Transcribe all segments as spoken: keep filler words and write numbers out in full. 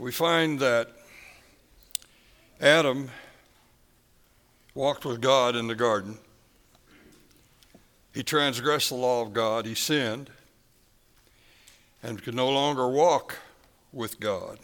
we find that Adam walked with God in the garden. He transgressed the law of God. He sinned and could no longer walk with God.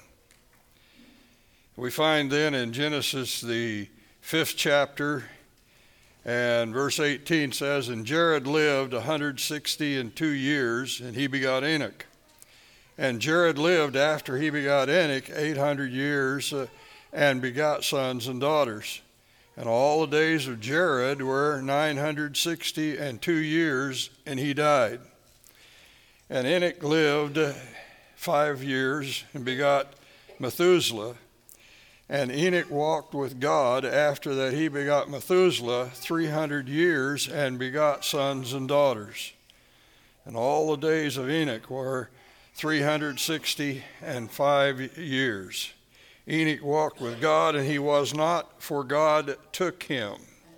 We find then in Genesis, the fifth chapter, and verse eighteen says, "And Jared lived one hundred sixty and two years, and he begot Enoch. And Jared lived after he begot Enoch eight hundred years, uh, and begot sons and daughters. And all the days of Jared were nine hundred sixty and two years, and he died. And Enoch lived five years and begot Methuselah. And Enoch walked with God after that he begot Methuselah three hundred years and begot sons and daughters. And all the days of Enoch were three hundred sixty and five years. Enoch walked with God, and he was not, for God took him."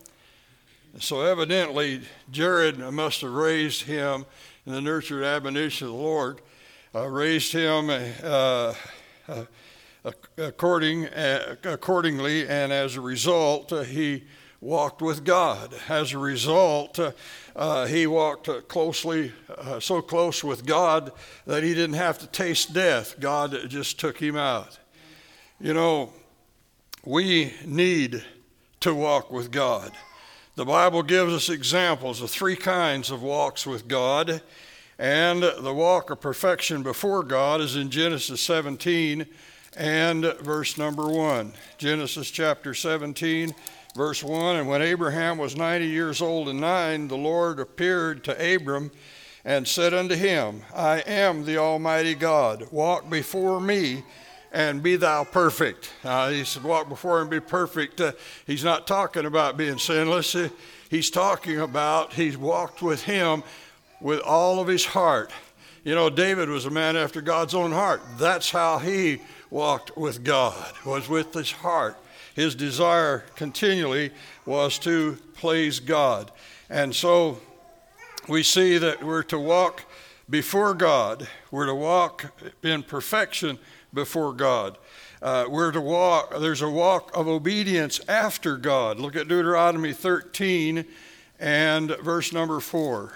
So evidently, Jared must have raised him in the nurture and admonition of the Lord, uh, raised him uh, uh, according, uh, accordingly, and as a result, uh, he walked with God. As a result, uh, uh, he walked uh, closely, uh, so close with God that he didn't have to taste death. God just took him out. You know, we need to walk with God. The Bible gives us examples of three kinds of walks with God, and the walk of perfection before God is in Genesis seventeen and verse number one. Genesis chapter seventeen, verse one, "And when Abraham was ninety years old and nine, the Lord appeared to Abram and said unto him, I am the Almighty God. Walk before me and be thou perfect." Uh, he said, walk before him and be perfect. Uh, he's not talking about being sinless. Uh, he's talking about he's walked with him with all of his heart. You know, David was a man after God's own heart. That's how he walked with God, was with his heart. His desire continually was to please God. And so we see that we're to walk before God. We're to walk in perfection before God. Uh, we're to walk, there's a walk of obedience after God. Look at Deuteronomy thirteen and verse number four.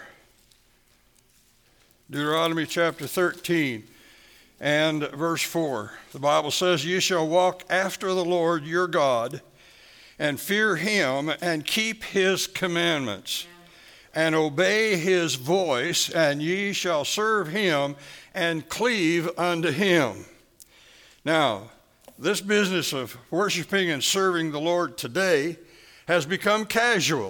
Deuteronomy chapter thirteen and verse four. The Bible says, "Ye shall walk after the Lord your God, and fear him, and keep his commandments, and obey his voice, and ye shall serve him, and cleave unto him." Now, this business of worshiping and serving the Lord today has become casual.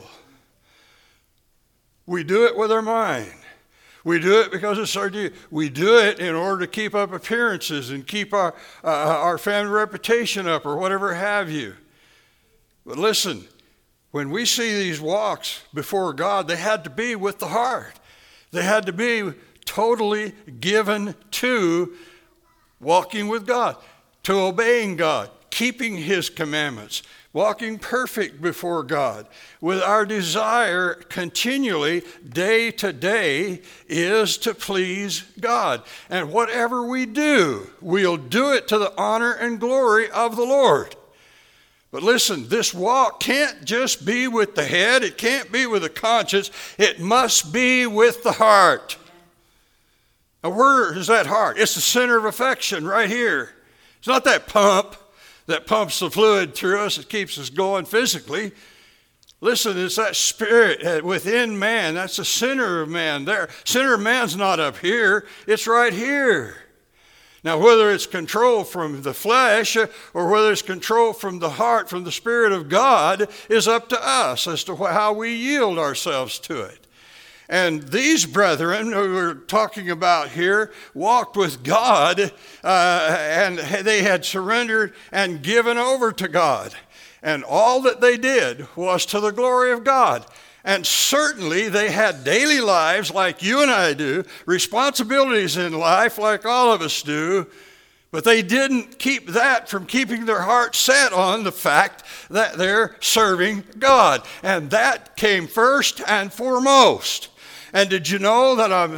We do it with our mind. We do it because it's our duty. We do it in order to keep up appearances and keep our, uh, our family reputation up or whatever have you. But listen, when we see these walks before God, they had to be with the heart. They had to be totally given to walking with God, to obeying God, keeping his commandments, walking perfect before God, with our desire continually, day to day, is to please God. And whatever we do, we'll do it to the honor and glory of the Lord. But listen, this walk can't just be with the head. It can't be with the conscience. It must be with the heart. Now, where is that heart? It's the center of affection right here. It's not that pump that pumps the fluid through us. It keeps us going physically. Listen, it's that spirit within man. That's the center of man there. Center of man's not up here. It's right here. Now, whether it's control from the flesh or whether it's control from the heart, from the Spirit of God, is up to us as to how we yield ourselves to it. And these brethren who we're talking about here walked with God, uh, and they had surrendered and given over to God. And all that they did was to the glory of God. And certainly they had daily lives like you and I do, responsibilities in life like all of us do, but they didn't keep that from keeping their heart set on the fact that they're serving God. And that came first and foremost. And did you know that I'm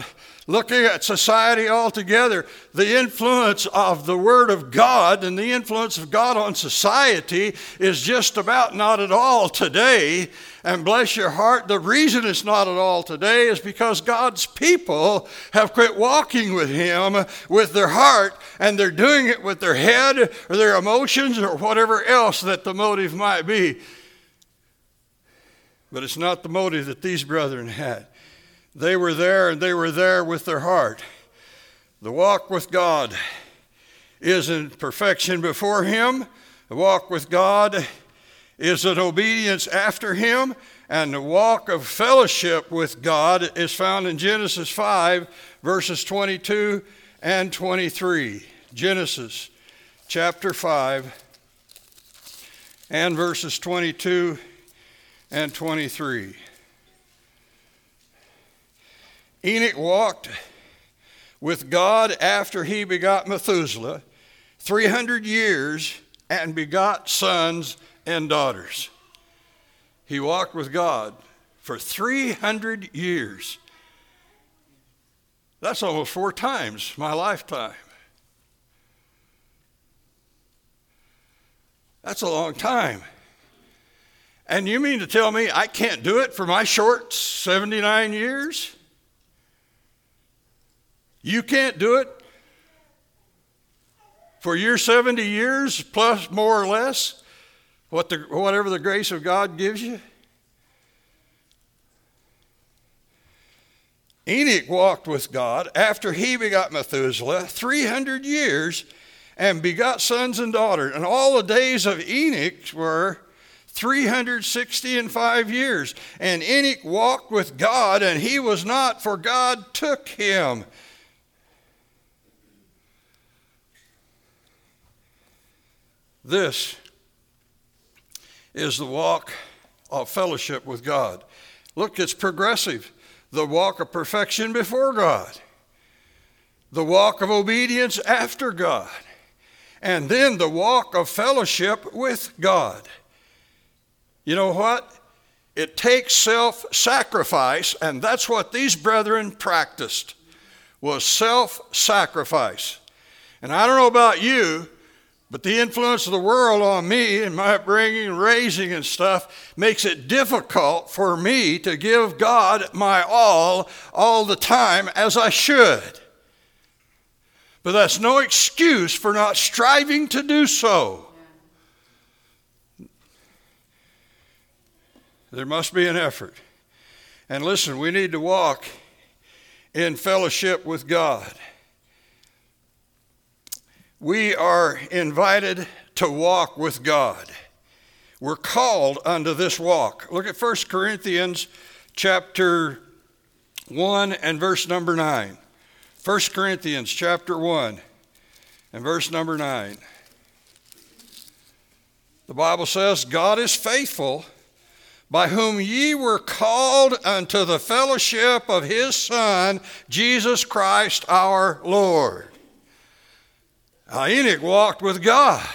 looking at society altogether, the influence of the Word of God and the influence of God on society is just about not at all today. And bless your heart, the reason it's not at all today is because God's people have quit walking with Him with their heart, and they're doing it with their head or their emotions or whatever else that the motive might be. But it's not the motive that these brethren had. They were there, and they were there with their heart. The walk with God is in perfection before Him. The walk with God is an obedience after Him. And the walk of fellowship with God is found in Genesis five, verses twenty-two and twenty-three. Genesis chapter five and verses twenty-two and twenty-three. Enoch walked with God after he begot Methuselah three hundred years and begot sons and daughters. He walked with God for three hundred years. That's almost four times my lifetime. That's a long time. And you mean to tell me I can't do it for my short seventy-nine years? You can't do it for your seventy years plus more or less, what the, whatever the grace of God gives you? Enoch walked with God after he begot Methuselah three hundred years and begot sons and daughters. And all the days of Enoch were three hundred sixty and five years. And Enoch walked with God, and he was not, for God took him. This is the walk of fellowship with God. Look, it's progressive. The walk of perfection before God. The walk of obedience after God. And then the walk of fellowship with God. You know what? It takes self-sacrifice, and that's what these brethren practiced, was self-sacrifice. And I don't know about you, but the influence of the world on me and my upbringing and raising and stuff makes it difficult for me to give God my all all the time as I should. But that's no excuse for not striving to do so. There must be an effort. And listen, we need to walk in fellowship with God. We are invited to walk with God. We're called unto this walk. Look at First Corinthians chapter one and verse number nine. First Corinthians chapter one and verse number nine. The Bible says, God is faithful, by whom ye were called unto the fellowship of his Son, Jesus Christ our Lord. Now, Enoch walked with God.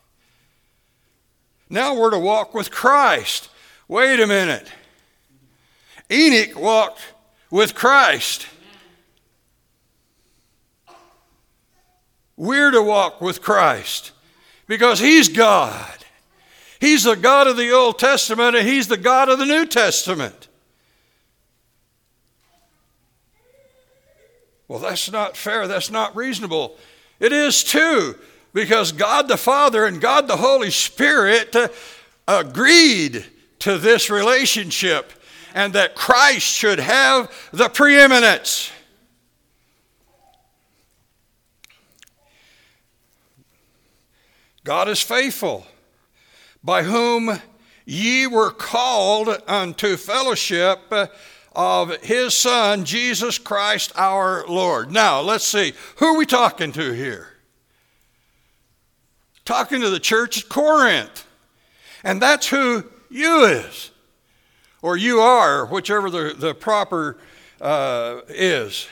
Now we're to walk with Christ. Wait a minute. Enoch walked with Christ. We're to walk with Christ because he's God. He's the God of the Old Testament, and he's the God of the New Testament. Well, that's not fair. That's not reasonable. It is too, because God the Father and God the Holy Spirit uh, agreed to this relationship, and that Christ should have the preeminence. God is faithful, by whom ye were called unto fellowship of his Son, Jesus Christ our Lord. Now, let's see. Who are we talking to here? Talking to the church at Corinth. And that's who you is. Or you are, whichever the, the proper uh, is.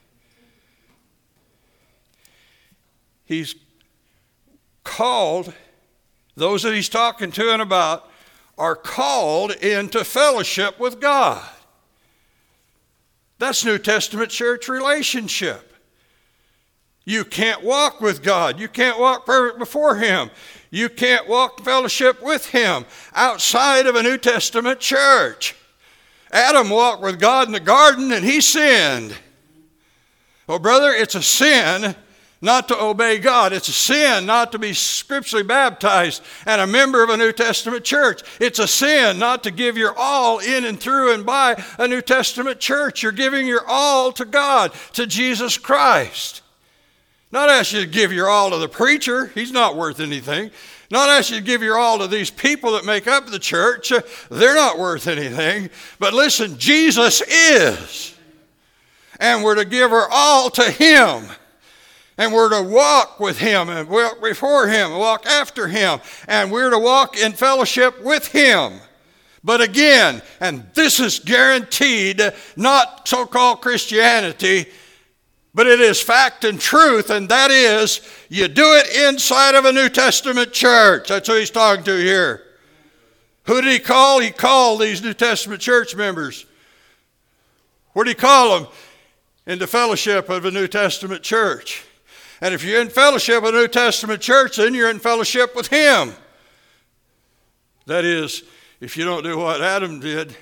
He's called, those that he's talking to and about, are called into fellowship with God. That's New Testament church relationship. You can't walk with God. You can't walk perfect before Him. You can't walk in fellowship with Him outside of a New Testament church. Adam walked with God in the garden and he sinned. Well, brother, it's a sin not to obey God. It's a sin not to be scripturally baptized and a member of a New Testament church. It's a sin not to give your all in and through and by a New Testament church. You're giving your all to God, to Jesus Christ. Not ask you to give your all to the preacher. He's not worth anything. Not ask you to give your all to these people that make up the church. They're not worth anything. But listen, Jesus is. And we're to give our all to Him. And we're to walk with Him and walk before Him and walk after Him. And we're to walk in fellowship with Him. But again, and this is guaranteed, not so-called Christianity, but it is fact and truth, and that is, you do it inside of a New Testament church. That's who he's talking to here. Who did he call? He called these New Testament church members. Where did he call them? Into fellowship of a New Testament church. And if you're in fellowship with a New Testament church, then you're in fellowship with Him. That is, if you don't do what Adam did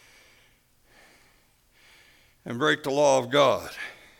and break the law of God.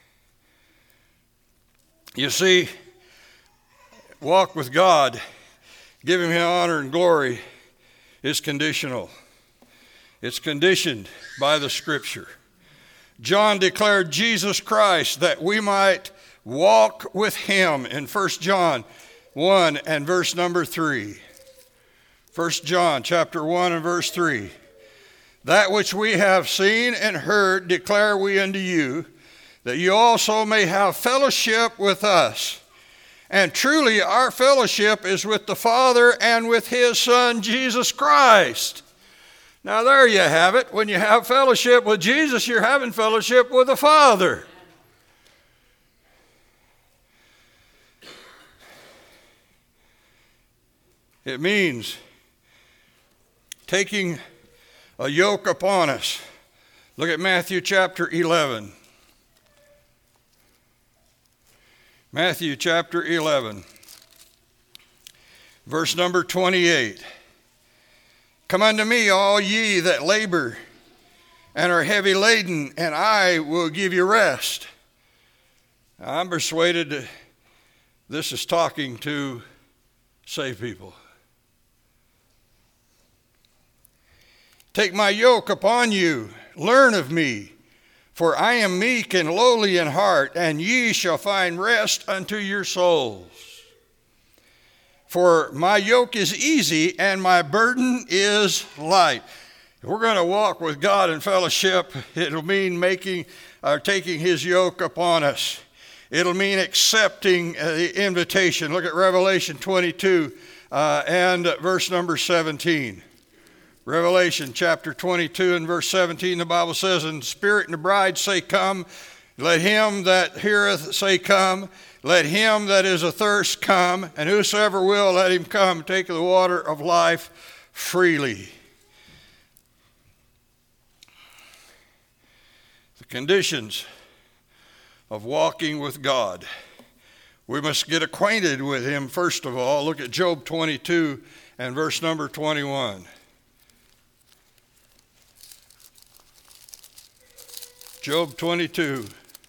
You see, walk with God, giving Him honor and glory, is conditional. It's conditioned by the Scripture. John declared Jesus Christ that we might walk with Him in First John one and verse number three. First John chapter one and verse three. That which we have seen and heard declare we unto you, that you also may have fellowship with us. And truly our fellowship is with the Father and with His Son, Jesus Christ. Now there you have it. When you have fellowship with Jesus, you're having fellowship with the Father. It means taking a yoke upon us. Look at Matthew chapter eleven. Matthew chapter eleven, verse number twenty-eight. Come unto me, all ye that labor and are heavy laden, and I will give you rest. Now, I'm persuaded that this is talking to saved people. Take my yoke upon you, learn of me. For I am meek and lowly in heart, and ye shall find rest unto your souls. For my yoke is easy, and my burden is light. If we're going to walk with God in fellowship, it'll mean making or taking His yoke upon us. It'll mean accepting the invitation. Look at Revelation twenty-two uh, and verse number seventeen. Revelation chapter twenty-two and verse seventeen, the Bible says, And the Spirit and the bride say, Come. Let him that heareth say, Come. Let him that is athirst come. And whosoever will, let him come, take of the water of life freely. The conditions of walking with God. We must get acquainted with Him first of all. Look at Job twenty-two and verse number twenty-one. Job twenty-two.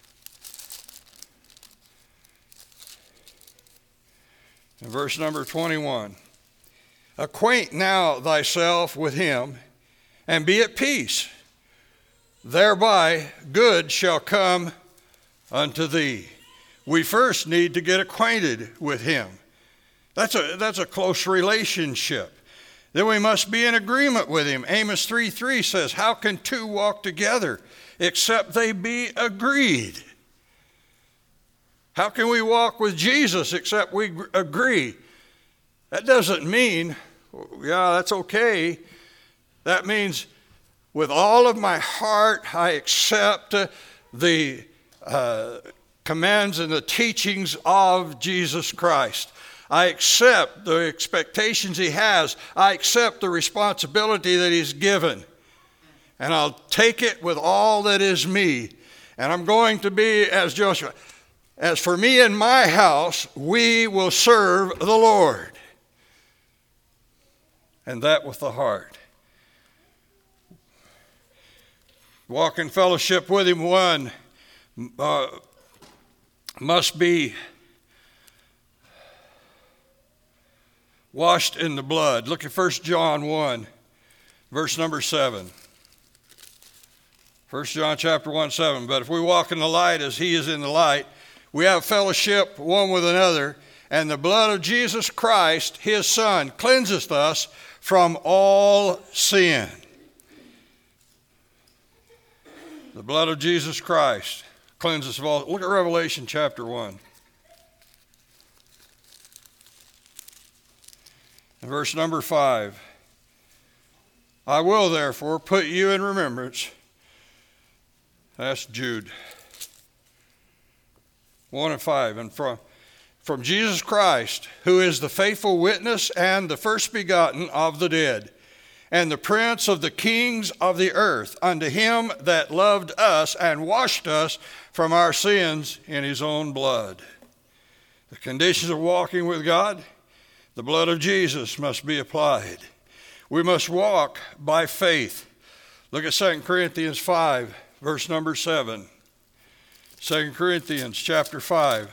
And verse number twenty-one. Acquaint now thyself with Him, and be at peace. Thereby good shall come unto thee. We first need to get acquainted with Him. That's a, that's a close relationship. Then we must be in agreement with Him. Amos three three says, How can two walk together except they be agreed? How can we walk with Jesus except we agree? That doesn't mean, yeah, that's okay. That means with all of my heart I accept the uh, commands and the teachings of Jesus Christ. I accept the expectations He has. I accept the responsibility that He's given. and I'll take it with all that is me. And I'm going to be as Joshua. As for me and my house, we will serve the Lord. And that with the heart. Walk in fellowship with him, one uh, must be washed in the blood. Look at First John one, verse number seven. First John chapter one, seven. But if we walk in the light as he is in the light, we have fellowship one with another, and the blood of Jesus Christ, his Son, cleanseth us from all sin. The blood of Jesus Christ cleanses us of all. Look at Revelation chapter one. And verse number five. I will therefore put you in remembrance. That's Jude. One and five. And from, from Jesus Christ, who is the faithful witness and the first begotten of the dead, and the prince of the kings of the earth, unto him that loved us and washed us from our sins in his own blood. The conditions of walking with God, the blood of Jesus must be applied. We must walk by faith. Look at Second Corinthians five, verse number seven. Second Corinthians chapter five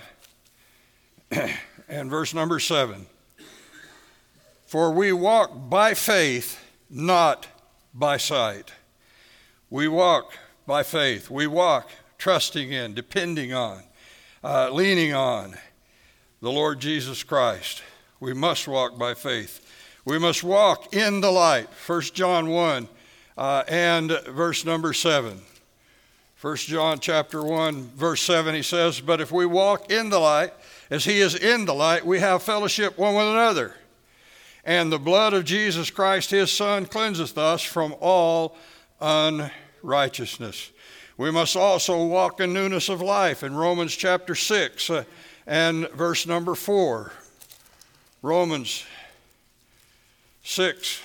and verse number seven. For we walk by faith, not by sight. We walk by faith. We walk trusting in, depending on, uh, leaning on the Lord Jesus Christ. We must walk by faith. We must walk in the light. First John one uh, and verse number seven. First John chapter one, verse seven, he says, but if we walk in the light, as he is in the light, we have fellowship one with another. And the blood of Jesus Christ, his Son, cleanseth us from all unrighteousness. We must also walk in newness of life in Romans chapter six uh, and verse number four. Romans six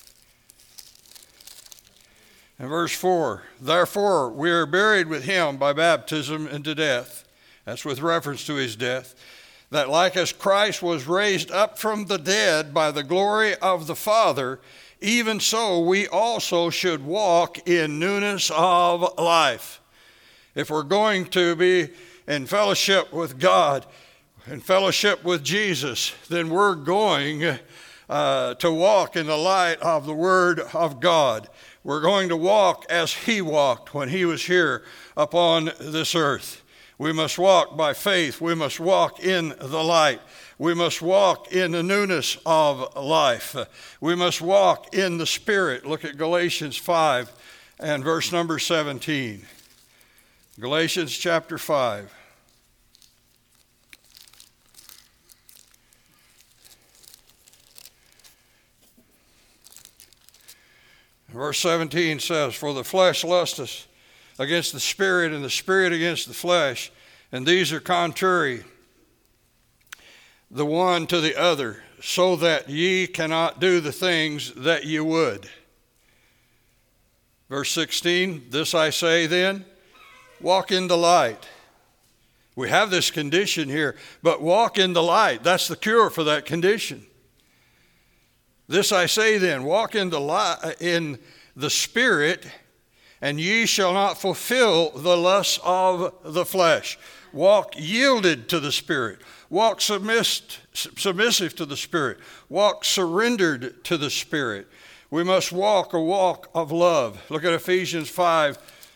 and verse four. Therefore, we are buried with him by baptism into death. That's with reference to his death. That like as Christ was raised up from the dead by the glory of the Father, even so we also should walk in newness of life. If we're going to be in fellowship with God, in fellowship with Jesus, then we're going uh, to walk in the light of the Word of God. We're going to walk as he walked when he was here upon this earth. We must walk by faith. We must walk in the light. We must walk in the newness of life. We must walk in the Spirit. Look at Galatians five and verse number seventeen. Galatians chapter five. Verse seventeen says, for the flesh lusteth against the Spirit, and the Spirit against the flesh, and these are contrary the one to the other, so that ye cannot do the things that ye would. Verse sixteen, this I say then, walk in the light. We have this condition here, but walk in the light. That's the cure for that condition. This I say then, walk in the light, in the Spirit, and ye shall not fulfill the lusts of the flesh. Walk yielded to the Spirit. Walk submiss- submissive to the Spirit. Walk surrendered to the Spirit. We must walk a walk of love. Look at Ephesians five.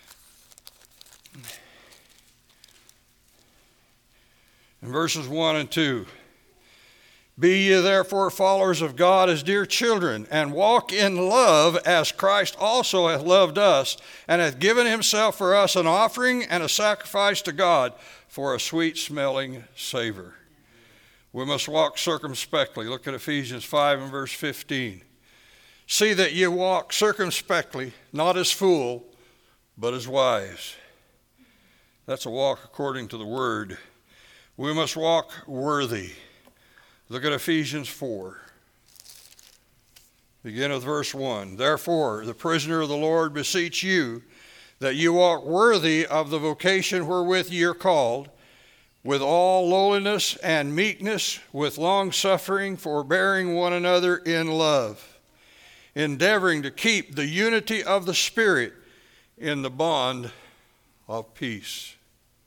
In verses one and two. Be ye therefore followers of God as dear children, and walk in love as Christ also hath loved us, and hath given himself for us an offering and a sacrifice to God for a sweet-smelling savor. We must walk circumspectly. Look at Ephesians five and verse fifteen. See that ye walk circumspectly, not as fool, but as wise. That's a walk according to the word. We must walk worthy. Look at Ephesians four. Begin with verse one. Therefore, the prisoner of the Lord beseech you, that you walk worthy of the vocation wherewith ye are called, with all lowliness and meekness, with long-suffering, forbearing one another in love, endeavoring to keep the unity of the Spirit in the bond of peace.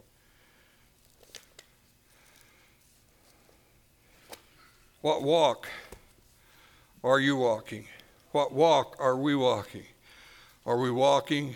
What walk are you walking? What walk are we walking? Are we walking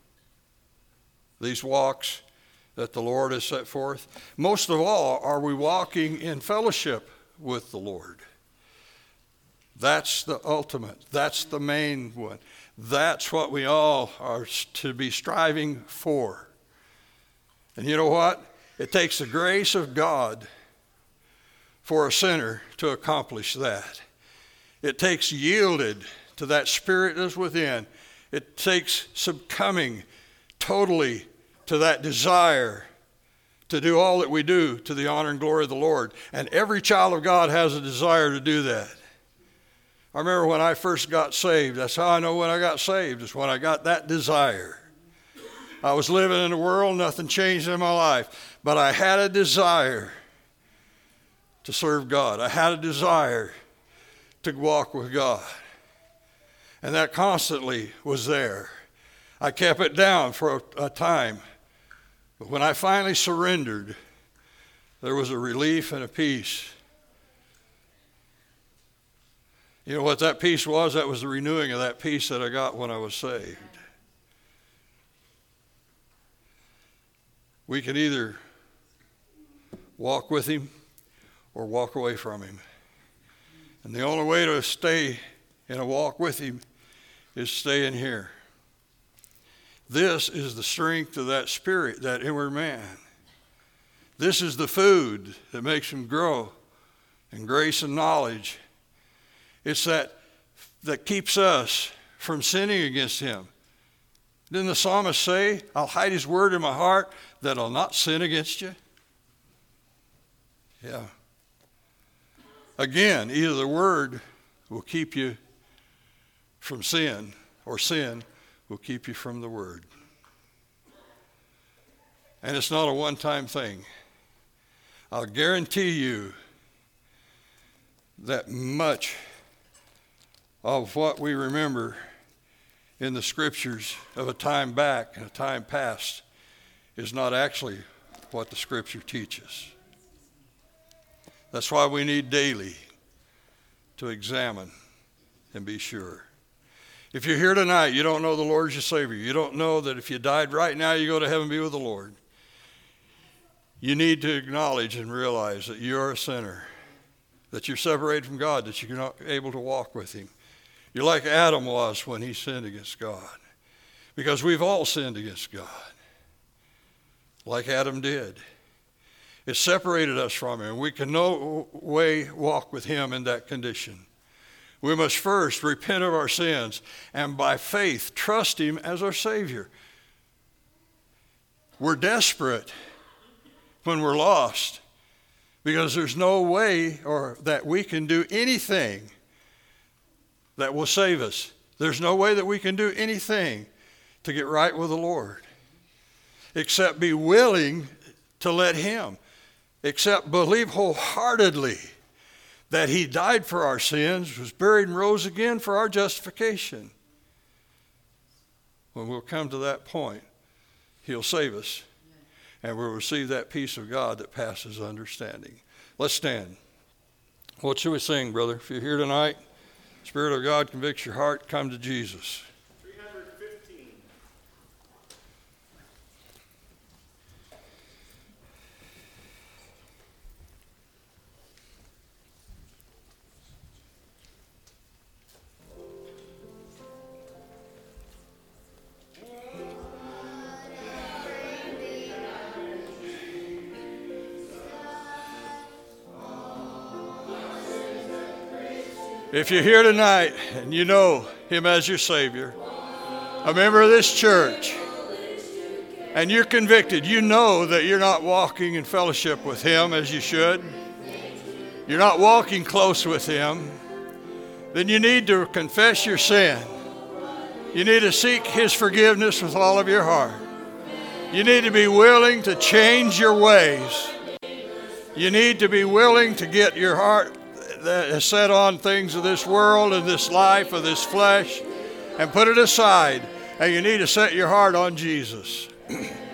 these walks that the Lord has set forth? Most of all, are we walking in fellowship with the Lord? That's the ultimate. That's the main one. That's what we all are to be striving for. And you know what? It takes the grace of God for a sinner to accomplish that. It takes yielded to that Spirit that's within. It takes succumbing totally to that desire to do all that we do to the honor and glory of the Lord. And every child of God has a desire to do that. I remember when I first got saved, that's how I know when I got saved, is when I got that desire. I was living in the world, nothing changed in my life, but I had a desire to serve God. I had a desire to walk with God. And that constantly was there. I kept it down for a, a time. But when I finally surrendered, there was a relief and a peace. You know what that peace was? That was the renewing of that peace that I got when I was saved. We can either walk with him or walk away from him. And the only way to stay in a walk with him is stay in here. This is the strength of that spirit, that inward man. This is the food that makes him grow in grace and knowledge. It's that that keeps us from sinning against him. Didn't the psalmist say, I'll hide his word in my heart that I'll not sin against you? Yeah. Again, either the word will keep you from sin, or sin will keep you from the word. And it's not a one-time thing. I'll guarantee you that much of what we remember in the scriptures of a time back and a time past is not actually what the scripture teaches. That's why we need daily to examine and be sure. If you're here tonight, you don't know the Lord as your Savior. You don't know that if you died right now, you go to heaven and be with the Lord. You need to acknowledge and realize that you're a sinner, that you're separated from God, that you're not able to walk with him. You're like Adam was when he sinned against God, because we've all sinned against God, like Adam did. It separated us from him. We can no way walk with him in that condition. We must first repent of our sins and by faith trust him as our Savior. We're desperate when we're lost because there's no way or that we can do anything that will save us. There's no way that we can do anything to get right with the Lord except be willing to let him, except believe wholeheartedly that he died for our sins, was buried and rose again for our justification. When we'll come to that point, he'll save us, and we'll receive that peace of God that passes understanding. Let's stand. What should we sing, brother? If you're here tonight, Spirit of God convicts your heart, come to Jesus. three fifteen. If you're here tonight and you know him as your Savior, a member of this church, and you're convicted, you know that you're not walking in fellowship with him as you should. You're not walking close with him. then you need to confess your sin. You need to seek His forgiveness with all of your heart. You need to be willing to change your ways. You need to be willing to get your heart set on things of this world and this life of this flesh and put it aside. And you need to set your heart on Jesus.